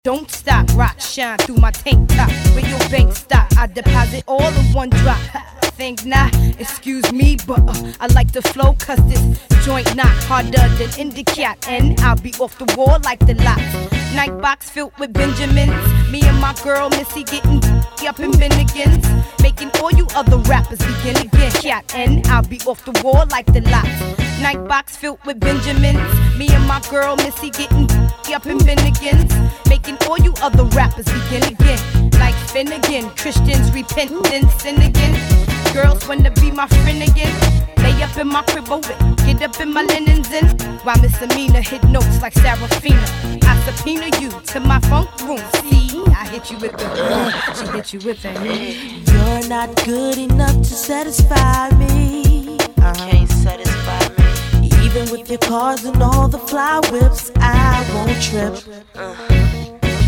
Don't stop, rock, shine through my tank top. Where your bank stop, I deposit all in one drop. Think not, excuse me, but I like the flow, cause this joint not harder than Indicat. And I'll be off the wall like the lot. Night box filled with Benjamins. Me and my girl Missy getting up in Bennigan's. Making all you other rappers begin again. Cat, and I'll be off the wall like the lot. Night box filled with Benjamins. Me and my girl Missy getting up in Bennigan's. Making all you other rappers begin again. Like Finnegan, Christians repent and sin again. Girls wanna be my friend again. Lay up in my crib away, get up in my linens in. While Miss Amina hit notes like Serafina. I subpoena you to my funk room. See, I hit you with the she hit you with the You're not good enough to satisfy me. Can't satisfy me. Even with your cars and all the fly whips, I won't trip.